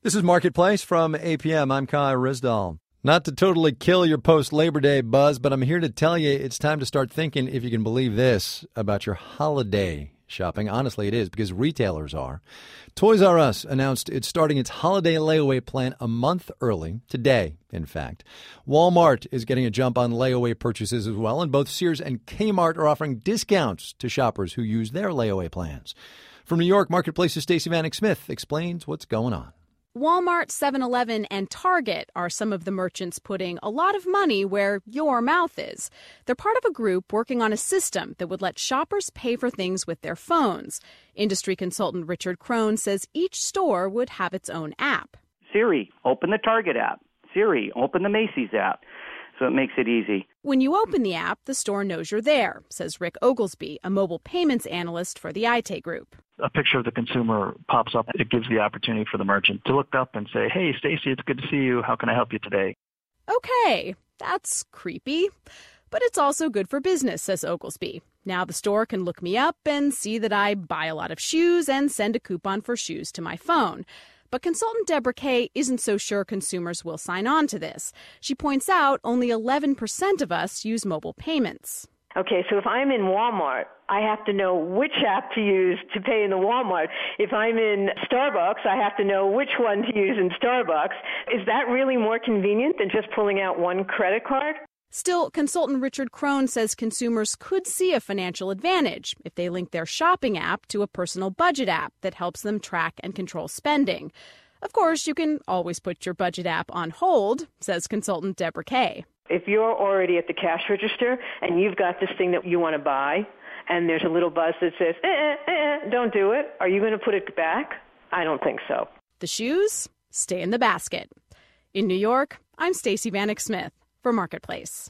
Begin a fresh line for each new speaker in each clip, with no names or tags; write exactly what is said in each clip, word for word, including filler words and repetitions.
This is Marketplace from A P M. I'm Kai Rizdal. Not to totally kill your post-Labor Day buzz, but I'm here to tell you it's time to start thinking, if you can believe this, about your holiday shopping. Honestly, it is, because retailers are. Toys R Us announced it's starting its holiday layaway plan a month early, today, in fact. Walmart is getting a jump on layaway purchases as well, and both Sears and Kmart are offering discounts to shoppers who use their layaway plans. From New York, Marketplace's Stacey Vanek Smith explains what's going on.
Walmart, seven eleven, and Target are some of the merchants putting a lot of money where your mouth is. They're part of a group working on a system that would let shoppers pay for things with their phones. Industry consultant Richard Crone says each store would have its own app.
Siri, open the Target app. Siri, open the Macy's app. So it makes it easy.
When you open the app, the store knows you're there, says Rick Oglesby, a mobile payments analyst for the I T Group.
A picture of the consumer pops up. It gives the opportunity for the merchant to look up and say, hey, Stacey, it's good to see you. How can I help you today?
Okay, that's creepy. But it's also good for business, says Oglesby. Now the store can look me up and see that I buy a lot of shoes and send a coupon for shoes to my phone. But consultant Deborah Kay isn't so sure consumers will sign on to this. She points out only eleven percent of us use mobile payments.
Okay, so if I'm in Walmart, I have to know which app to use to pay in the Walmart. If I'm in Starbucks, I have to know which one to use in Starbucks. Is that really more convenient than just pulling out one credit card?
Still, consultant Richard Crone says consumers could see a financial advantage if they link their shopping app to a personal budget app that helps them track and control spending. Of course, you can always put your budget app on hold, says consultant Deborah Kay.
If you're already at the cash register and you've got this thing that you want to buy and there's a little buzz that says, eh, eh, eh, don't do it, are you going to put it back? I don't think so.
The shoes stay in the basket. In New York, I'm Stacey Vanek Smith for Marketplace.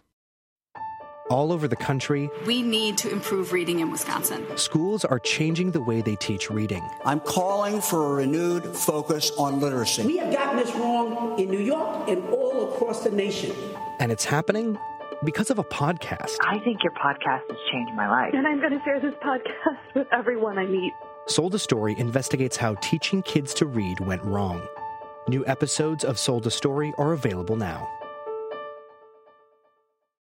All over the country,
we need to improve reading in Wisconsin.
Schools are changing the way they teach reading.
I'm calling for a renewed focus on literacy.
We have gotten this wrong in New York and all across the nation.
And it's happening because of a podcast.
I think your podcast has changed my life.
And I'm going to share this podcast with everyone I meet.
Sold a Story investigates how teaching kids to read went wrong. New episodes of Sold a Story are available now.